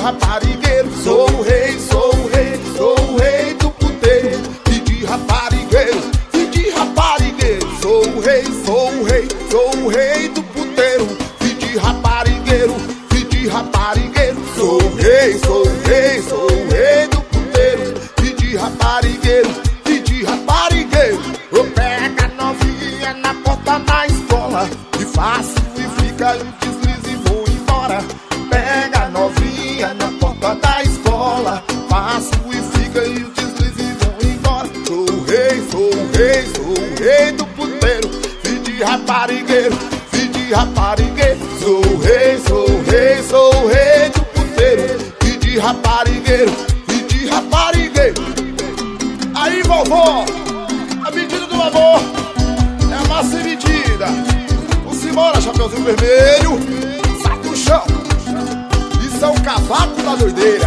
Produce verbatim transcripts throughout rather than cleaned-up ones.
raparigueiro. Sou o rei, sou o rei, sou o rei do puteiro. Filho de raparigueiro, filho de raparigueiro. Sou o rei, sou o rei, sou o rei do puteiro. Filho de raparigueiro, filho de raparigueiro. Sou o rei, sou o rei, sou o rei do puteiro. Filho de raparigueiro, filho de raparigueiro. Eu pego a novinha na porta da escola e faço e fica e deslize e vou embora. Pega a novinha na porta da escola, faço e fica e deslize e vou embora. Sou o rei, sou o rei, sou o rei do puteiro. Filho de raparigueiro, filho de raparigueiro. Sou o rei, sou o rei, sou o rei do puteiro. Filho de raparigueiro, filho de raparigueiro. Aí, vovó, a medida do amor é a massa e medida. Vamos embora, Chapeuzinho Vermelho. Sai do chão. Isso é o cavaco da doideira.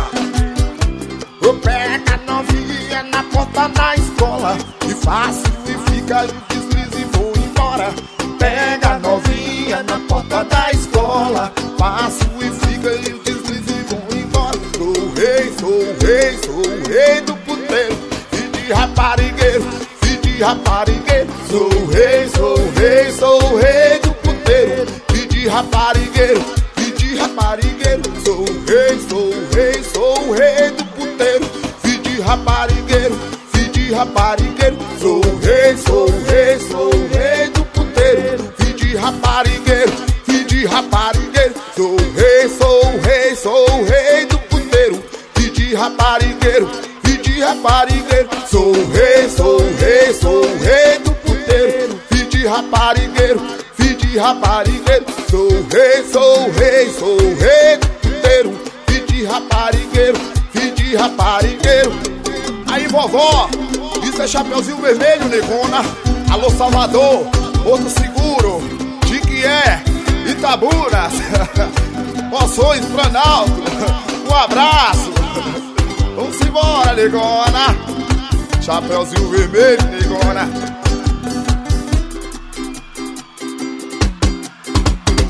Eu pego a novinha na porta da escola e faço e fica e deslize e vou embora. Pega a novinha na porta da escola, faço e fica e deslize e vou embora. Sou o rei, sou o rei, sou o rei do puteiro. Filho de raparigueiro, filho de raparigueiro. Sou o rei, sou o rei, sou o rei do puteiro. Filho de raparigueiro, filho de raparigueiro. Sou o rei, sou o rei, sou o rei do puteiro. Filho de raparigueiro, filho de raparigueiro. Sou o rei, sou o rei, sou o rei do puteiro. Filho de raparigueiro, filho de raparigueiro. Sou o rei, sou o rei, sou o rei do puteiro. Filho de raparigueiro, filho de raparigueiro. Sou o rei, sou o rei, sou o rei do puteiro. Filho de raparigueiro, filho de raparigueiro. Sou o rei, sou o rei, sou o rei do puteiro. Filho de raparigueiro, filho de raparigueiro. Aí, vovó, isso é Chapeuzinho Vermelho, negona. Alô, Salvador, Porto Seguro, de que é Itaburas, Poções, Planalto. Um abraço. Vamos embora, negona. Chapeuzinho Vermelho, negona.